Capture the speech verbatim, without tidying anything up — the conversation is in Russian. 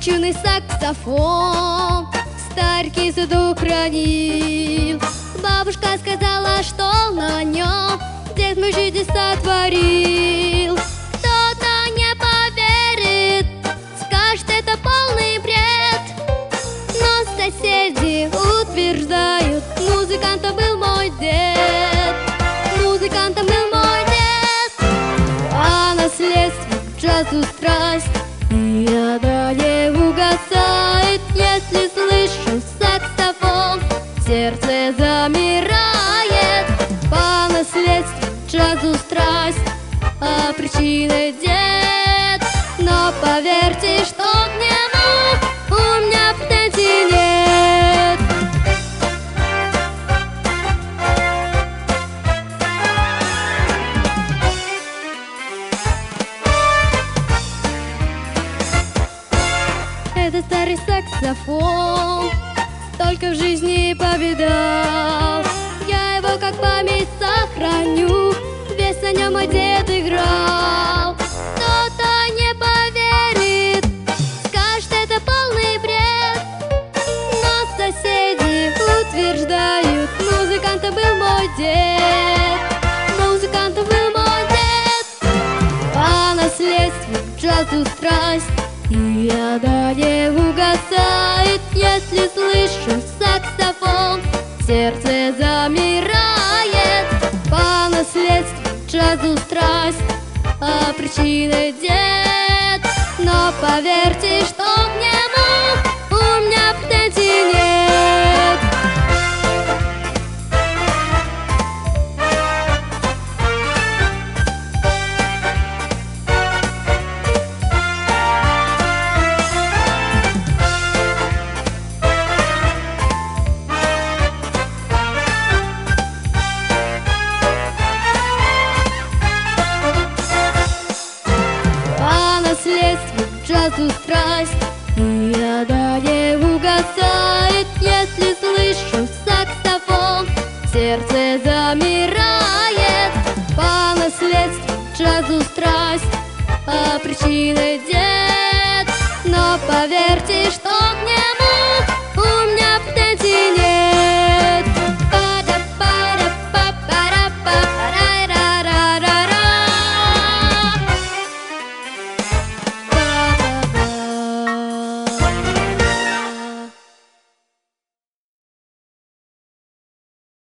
Юный саксофон старенький суду хранил. Бабушка сказала, что на нем дед мой чудеса творил. Кто-то не поверит, скажет, это полный бред, но соседи утверждают, музыкантом был мой дед. Музыкантом был мой дед. А наследство джазу страсть никогда не угасает. Если слышу саксофон, сердце замирает. По наследству джазу страсть, а причиной дед. Но поверьте, что к нему у меня претензий нет. Это старый саксофон только в жизни повидал. Я его как память сохраню, весь на нем мой дед играл. Кто-то не поверит, скажет, это полный бред, но соседи утверждают, музыкантом был мой дед. Музыкантом был мой дед. По наследству джазу страсть никогда не угасает. Если слышу саксофон, сердце замирает. По наследству джазу страсть, а причиной дед. Но поверьте, что к нему у меня претензий нет. Джазу страсть никогда не угасает. Если слышу саксофон, сердце замирает. По наследству джазу страсть, а причиной дед. Но поверьте, что